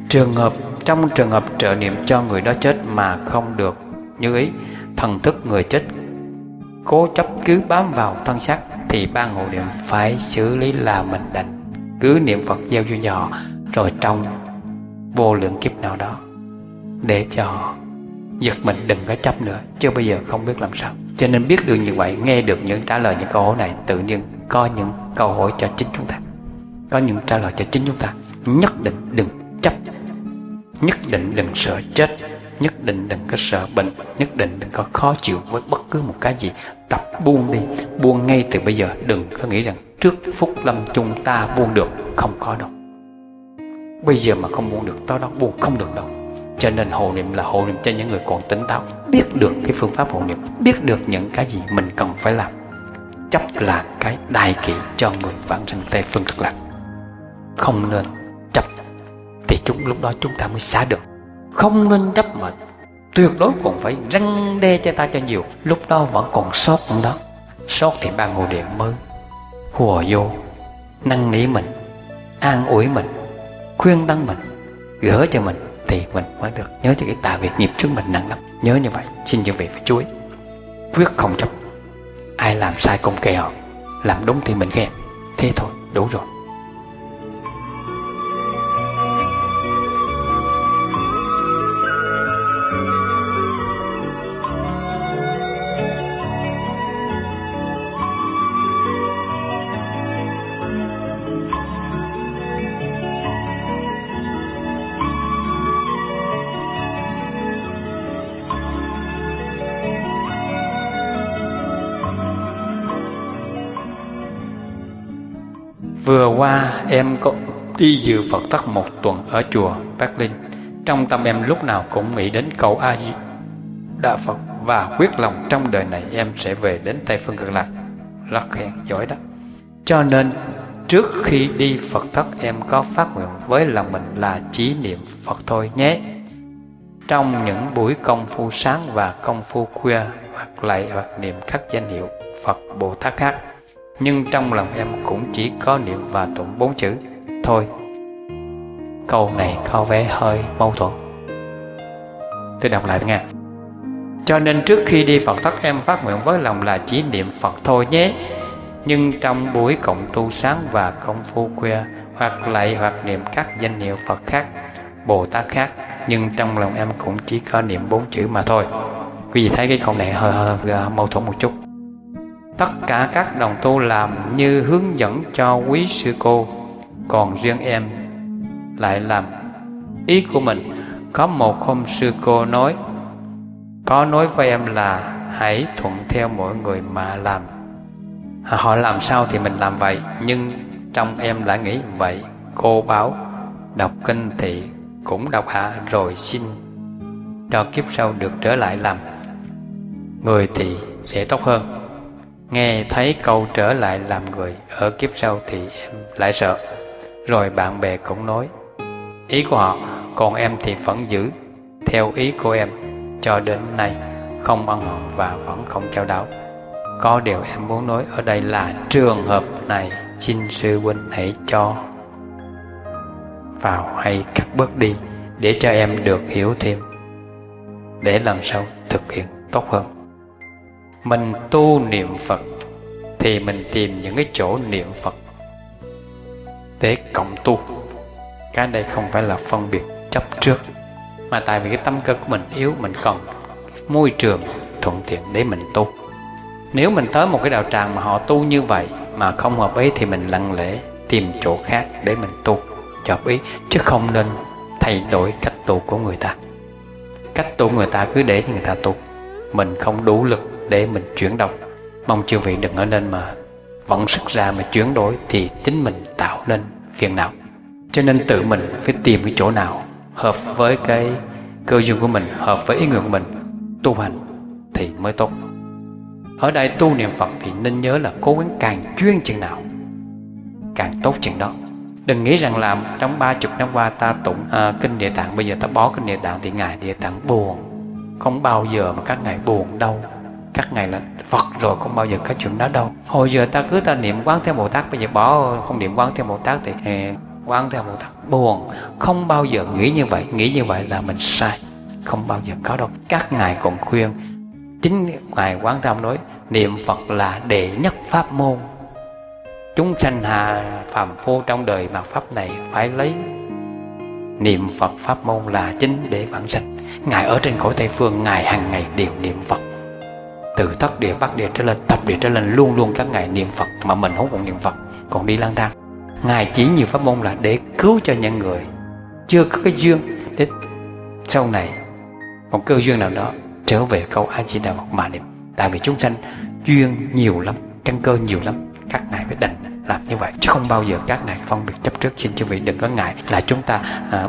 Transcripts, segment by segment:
Trong trường hợp trợ niệm cho người đó chết mà không được như ý, thần thức người chết cố chấp cứ bám vào thân xác, thì ban hộ niệm phải xử lý là mình đành cứ niệm Phật gieo duyên cho họ, rồi trong vô lượng kiếp nào đó để cho họ giật mình đừng có chấp nữa, chứ bây giờ không biết làm sao. Cho nên biết được như vậy, nghe được những trả lời những câu hỏi này, tự nhiên có những câu hỏi cho chính chúng ta, có những trả lời cho chính chúng ta. Nhất định đừng chấp, nhất định đừng sợ chết, nhất định đừng có sợ bệnh, nhất định đừng có khó chịu với bất cứ một cái gì. Tập buông đi, buông ngay từ bây giờ. Đừng có nghĩ rằng trước phút lâm chung ta buông được, không có đâu. Bây giờ mà không buông được, tới đó buông không được đâu. Cho nên hộ niệm là hộ niệm cho những người còn tỉnh táo, biết được cái phương pháp hộ niệm, biết được những cái gì mình cần phải làm. Chấp là cái đại kỵ cho người vãng sanh Tây Phương Cực Lạc. Không nên chấp, thì lúc đó chúng ta mới xả được. Không nên chấp mà tuyệt đối còn phải răn đe cho ta cho nhiều, lúc đó vẫn còn sót nữa đó. Sót thì ban hộ niệm mới hùa vô, năn nỉ mình, an ủi mình, khuyên tấn mình, gỡ cho mình, thì mình mới được. Nhớ cho cái tà việc nghiệp trước mình nặng lắm. Nhớ như vậy, xin quý vị phải chú ý, quyết không chấp. Ai làm sai cũng kệ họ, làm đúng thì mình khen, thế thôi, đủ rồi. Vừa qua em có đi dự Phật tắc một tuần ở chùa Bắc Linh. Trong tâm em lúc nào cũng nghĩ đến câu A Di Đà Phật, và quyết lòng trong đời này em sẽ về đến Tây Phương Cực Lạc. Rất khen, giỏi đó. Cho nên trước khi đi Phật tắc em có phát nguyện với lòng mình là chỉ niệm Phật thôi nhé. Trong những buổi công phu sáng và công phu khuya, hoặc lạy hoặc niệm các danh hiệu Phật Bồ Tát khác, nhưng trong lòng em cũng chỉ có niệm và tụng 4 chữ thôi. Câu này có vẻ hơi mâu thuẫn. Tôi đọc lại nghe. Cho nên trước khi đi Phật tắc em phát nguyện với lòng là chỉ niệm Phật thôi nhé. Nhưng trong buổi cộng tu sáng và công phu khuya, hoặc lạy hoặc niệm các danh hiệu Phật khác, Bồ Tát khác, nhưng trong lòng em cũng chỉ có niệm 4 chữ mà thôi. Quý vị thấy cái câu này hơi mâu thuẫn một chút. Tất cả các đồng tu làm như hướng dẫn cho quý sư cô, còn riêng em lại làm ý của mình. Có một hôm sư cô có nói với em là hãy thuận theo mỗi người mà làm. Họ làm sao thì mình làm vậy, nhưng trong em lại nghĩ vậy. Cô bảo đọc kinh thì cũng đọc hạ, rồi xin cho kiếp sau được trở lại làm người thì sẽ tốt hơn. Nghe thấy câu trở lại làm người ở kiếp sau thì em lại sợ. Rồi bạn bè cũng nói ý của họ, còn em thì vẫn giữ theo ý của em cho đến nay, không ân hận và vẫn không chao đảo. Có điều em muốn nói ở đây là trường hợp này xin sư huynh hãy cho vào hay cắt bớt đi, để cho em được hiểu thêm, để lần sau thực hiện tốt hơn. Mình tu niệm Phật thì mình tìm những cái chỗ niệm Phật để cộng tu. Cái đây không phải là phân biệt chấp trước, mà tại vì cái tâm cơ của mình yếu, mình cần môi trường thuận tiện để mình tu. Nếu mình tới một cái đạo tràng mà họ tu như vậy mà không hợp ý, thì mình lặng lẽ tìm chỗ khác để mình tu cho hợp ý, chứ không nên thay đổi cách tu của người ta. Cách tu người ta cứ để cho người ta tu, mình không đủ lực để mình chuyển động. Mong chư vị đừng ở nên mà vận sức ra mà chuyển đổi, thì chính mình tạo nên phiền não. Cho nên tự mình phải tìm cái chỗ nào hợp với cái cơ duyên của mình, hợp với ý nguyện của mình, tu hành thì mới tốt. Ở đây tu niệm Phật thì nên nhớ là cố gắng càng chuyên chừng nào càng tốt chừng đó. Đừng nghĩ rằng là trong 30 năm qua ta tụng kinh Địa Tạng, bây giờ ta bỏ kinh Địa Tạng thì ngài Địa Tạng buồn. Không bao giờ mà các ngài buồn đâu. Các ngài là Phật rồi, không bao giờ có chuyện đó đâu. Hồi giờ ta niệm Quán Thế Bồ Tát, bây giờ bỏ không niệm Quán Thế Bồ Tát thì Quán Thế Bồ Tát buồn, không bao giờ nghĩ như vậy là mình sai, không bao giờ có đâu. Các ngài còn khuyên, chính ngài Quán Thế nói niệm Phật là đệ nhất pháp môn. Chúng sanh hạ phàm phu trong đời mạt pháp này phải lấy niệm Phật pháp môn là chính để vãng sanh. Ngài ở trên cõi Tây Phương, ngài hàng ngày đều niệm Phật, từ thất địa bát địa trở lên, thập địa trở lên, luôn luôn các ngài niệm Phật, mà mình không còn niệm Phật, còn đi lang thang. Ngài chỉ nhiều pháp môn là để cứu cho những người chưa có cái duyên để sau này một cơ duyên nào đó trở về câu A Di Đà Phật mà niệm. Tại vì chúng sanh duyên nhiều lắm, căn cơ nhiều lắm, các ngài phải đành làm như vậy, chứ không bao giờ các ngài phân biệt chấp trước. Xin chư vị đừng có ngại là chúng ta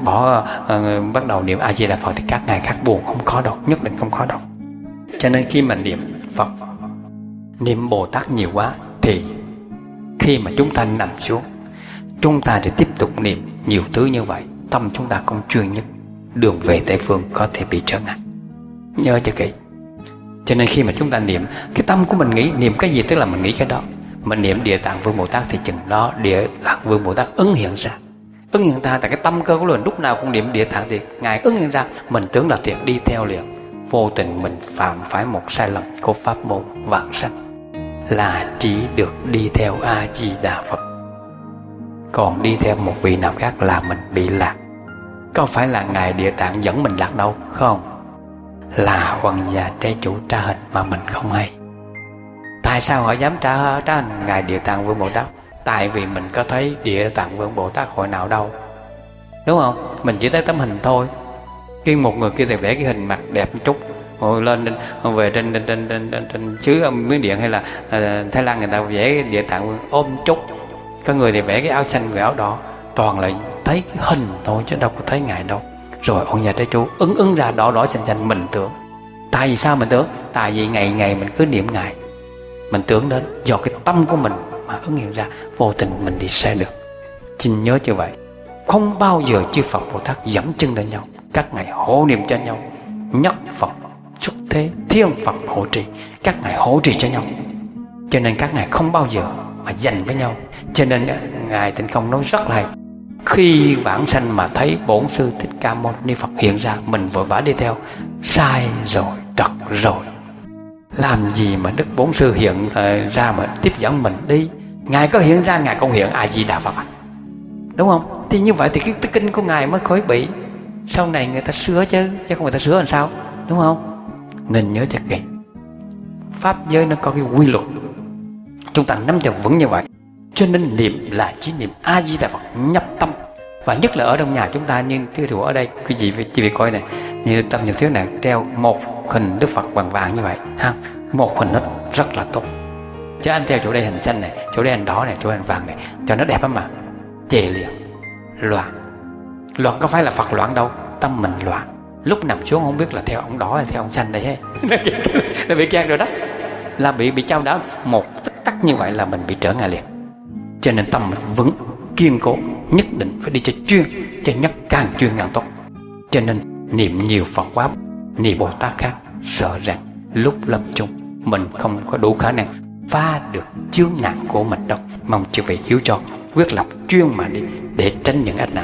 bắt đầu niệm A Di Đà Phật thì các ngài khác buồn, không có đâu, nhất định không có đâu. Cho nên khi mà niệm Phật, niệm Bồ Tát nhiều quá thì khi mà chúng ta nằm xuống, chúng ta thì tiếp tục niệm nhiều thứ như vậy, tâm chúng ta không chuyên nhất, đường về Tây Phương có thể bị trở ngại. Nhớ cho kỹ. Cho nên khi mà chúng ta niệm, cái tâm của mình nghĩ niệm cái gì tức là mình nghĩ cái đó. Mình niệm Địa Tạng Vương Bồ Tát thì chừng đó Địa Tạng Vương Bồ Tát ứng hiện ra. Ứng hiện ra tại cái tâm cơ của mình lúc nào cũng niệm Địa Tạng thì ngài ứng hiện ra. Mình tưởng là thiệt đi theo liền, vô tình mình phạm phải một sai lầm của pháp môn vãng sanh, là chỉ được đi theo A Di Đà Phật, còn đi theo một vị nào khác là mình bị lạc. Có phải là ngài Địa Tạng dẫn mình lạc đâu, không, là Hoàng Già Trái Chủ tra hình mà mình không hay. Tại sao họ dám tra hình ngài Địa Tạng Vương Bồ Tát? Tại vì mình có thấy Địa Tạng Vương Bồ Tát hồi nào đâu, đúng không? Mình chỉ thấy tấm hình thôi. Khi một người kia thì vẽ cái hình mặt đẹp một chút, ngồi lên về trên xứ Miến Điện hay là Thái Lan, người ta vẽ Địa Tạng Vương ôm chút. Có người thì vẽ cái áo xanh, vẽ áo đỏ, toàn là thấy cái hình thôi chứ đâu có thấy ngài đâu. Rồi ông nhà Trái Chủ ứng ra đỏ đỏ xanh xanh, mình tưởng. Tại vì sao mình tưởng? Tại vì ngày ngày mình cứ niệm ngài, mình tưởng đến, do cái tâm của mình mà ứng hiện ra, vô tình mình đi sai được. Xin nhớ như vậy, không bao giờ chư Phật Bồ Tát dẫm chân lên nhau, các ngài hộ niệm cho nhau, nhất Phật xuất thế, thiên Phật hộ trì, các ngài hộ trì cho nhau. Cho nên các ngài không bao giờ mà giành với nhau. Cho nên ngài Tịnh Không nói rất là hay, khi vãng sanh mà thấy Bổn Sư Thích Ca Mâu Ni Phật hiện ra, mình vội vã đi theo, sai rồi, trật rồi. Làm gì mà Đức Bổn Sư hiện ra mà tiếp dẫn mình đi? Ngài có hiện ra, ngài không hiện A Di Đà Phật à? Đúng không? Thì như vậy thì cái kinh của ngài mới khỏi bị. Sau này người ta sửa chứ không người ta sửa làm sao, đúng không? Nên nhớ cho kỹ, pháp giới nó có cái quy luật, chúng ta nắm cho vững như vậy. Cho nên niệm là chỉ niệm A Di Đà Phật nhập tâm. Và nhất là ở trong nhà chúng ta, như tiêu thụ ở đây quý vị coi này, như tâm nhập thiếu này treo một hình Đức Phật bằng vàng như vậy ha, một hình nó rất là tốt. Chứ anh treo chỗ đây hình xanh này, chỗ đây hình đỏ này, chỗ đây hình vàng này, cho nó đẹp lắm mà chề liền loạn. Loạn có phải là Phật loạn đâu, tâm mình loạn. Lúc nằm xuống không biết là theo ông đỏ hay theo ông xanh đây hết. Nó bị kẹt rồi đó, là bị trao đảo một tích tắc như vậy là mình bị trở ngại liền. Cho nên tâm mình vững kiên cố, nhất định phải đi cho chuyên, cho nhất càng chuyên càng tốt. Cho nên niệm nhiều Phật quá, niệm Bồ Tát khác, sợ rằng lúc lâm chung mình không có đủ khả năng phá được chướng ngại của mình đâu. Mong chư vị hiểu cho, quyết lập chuyên mà đi để tránh những ách nạn.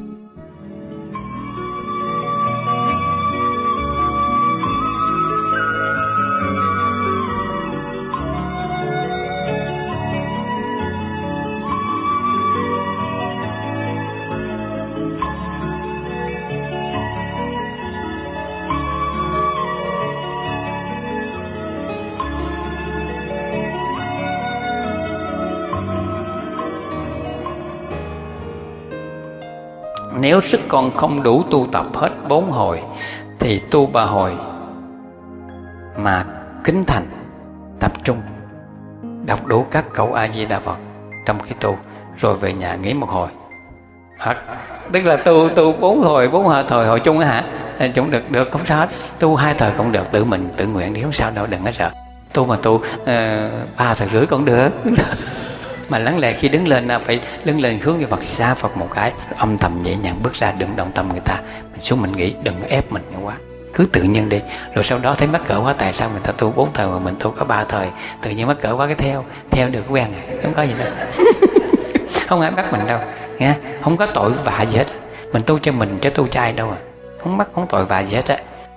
Nếu sức con không đủ tu tập hết 4 hồi thì tu 3 hồi mà kính thành, tập trung, đọc đủ các câu A Di Đà Phật trong khi tu, rồi về nhà nghỉ 1 hồi. Hoặc tức là tu 4 hồi hồi chung á hả? Chúng được không sao hết. Tu 2 thời cũng được, tự mình tự nguyện thì không sao đâu, đừng có sợ. Tu mà tu 3 thời rưỡi cũng được. Mà lắng lẽ khi đứng lên phải đứng lên hướng về Phật, xa Phật một cái, âm thầm nhẹ nhàng bước ra, đừng động tâm người ta. Mình xuống mình nghĩ, đừng ép mình quá, cứ tự nhiên đi. Rồi sau đó thấy mắc cỡ quá, tại sao người ta tu 4 thời mà mình tu có 3 thời, tự nhiên mắc cỡ quá cái theo được quen không có gì đâu. Không ai bắt mình đâu nghe, không có tội vạ gì hết, mình tu cho mình chứ tu cho ai đâu à, không mắc không tội vạ gì hết á.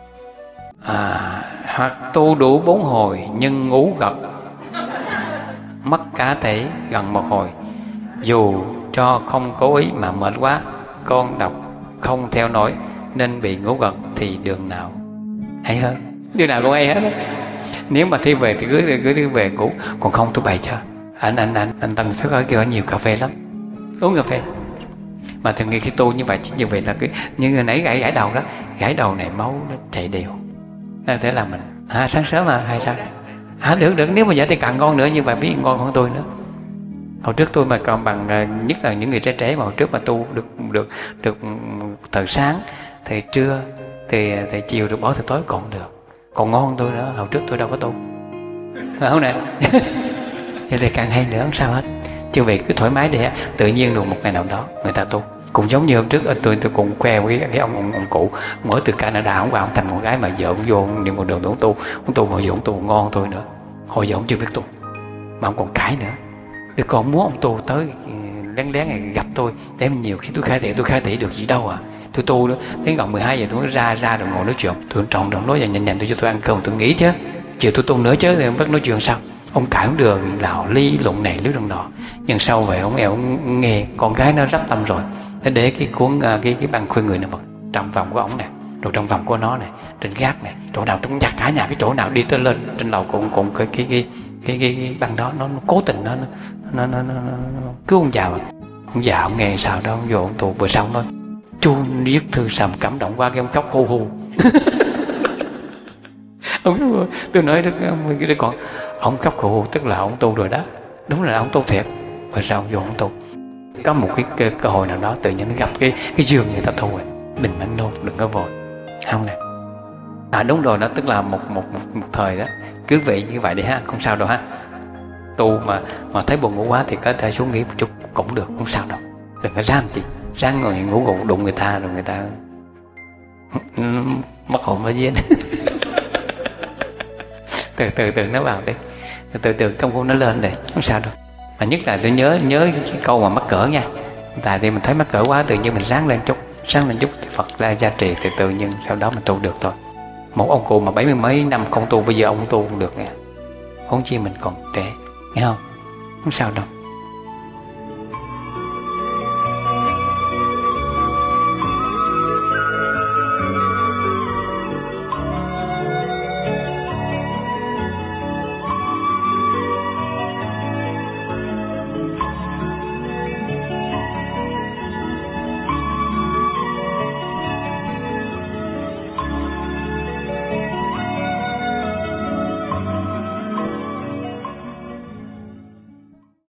Hoặc tu đủ 4 hồi nhưng ngủ gật mất cả thể gần 1 hồi, dù cho không cố ý mà mệt quá, con đọc không theo nổi nên bị ngủ gật thì đường nào hay hơn? Đường nào cũng hay hết á. Nếu mà thi về thì cứ đi về ngủ, còn không tôi bày cho anh Tân rất ở nhiều cà phê lắm, uống cà phê. Mà thường nghĩ khi tu như vậy như vậy là cái như người nãy gãy đầu đó, gãy đầu này máu nó chạy đều, nên thế là mình sáng sớm mà hay sao được nếu mà vậy thì càng ngon nữa, như vậy ví ngon hơn tôi nữa. Hồi trước tôi mà còn bằng, nhất là những người trẻ mà hồi trước mà tu được thời sáng thì trưa thì chiều được bỏ từ tối còn được, còn ngon hơn tôi nữa. Hồi trước tôi đâu có tu, không nè. Vậy thì càng hay nữa, không sao hết. Chứ vậy cứ thoải mái đi, tự nhiên được một ngày nào đó người ta tu. Cũng giống như hôm trước tôi cũng khoe với cái ông cụ mới từ Canada, ông qua ông thành một gái mà vợ ông vô ông đi một đường ông tu hồi giờ ông tu ngon tôi nữa. Hồi giờ ông chưa biết tu mà ông còn cãi nữa. Đứa con muốn ông tu tới lén này gặp tôi, để nhiều khi tôi khai thị được gì đâu à. Tôi tu đó đến gần 12 giờ tôi ra rồi ngồi nói chuyện, tôi trọng nói và nhanh tôi cho tôi ăn cơm tôi nghỉ chứ, chiều tôi tu nữa chứ thì ông bắt nói chuyện sao. Ông cãi cũng được, lào ly luận này lưới luận nọ, nhưng sau về ông nghe con gái nó rất tâm rồi, nó để cái cuốn cái băng khuyên người nó vật trong phòng của ông nè, rồi trong phòng của nó nè, trên gác nè, chỗ nào trong cả nhà cái chỗ nào đi tới lên trên lầu cũng cái băng đó nó cố tình nó cứu ông già. Ông già ông nghe sao đó, ông vô ông tù vừa xong thôi chuông viết thư sầm cảm động qua cái ông khóc hu hu. Tôi nói đứa con ông khóc hu tức là ông tu rồi đó, đúng là ông tu thiệt. Và sao vô ông tu, có một cái cơ hội nào đó tự nhiên nó gặp cái giường người ta thu rồi, đừng mạnh nôn, đừng có vội, không nè. Đúng rồi đó, tức là một thời đó cứ vậy như vậy đi ha, không sao đâu ha. Tu mà thấy buồn ngủ quá thì có thể xuống nghỉ một chút cũng được, không sao đâu. Đừng có ráng gì, ráng ngồi ngủ gục đụng người ta rồi người ta mất hồn ở dưới. từ nó vào đi, từ công phu nó lên đây, không sao đâu. Mà nhất là tôi nhớ cái câu mà mắc cỡ nha. Tại vì mình thấy mắc cỡ quá, tự nhiên mình sáng lên chút thì Phật ra gia trì, thì tự nhiên sau đó mình tu được thôi. Một ông cụ mà 70 mấy năm không tu, bây giờ ông tu cũng được nha. Huống chi mình còn trẻ, nghe không? Không sao đâu.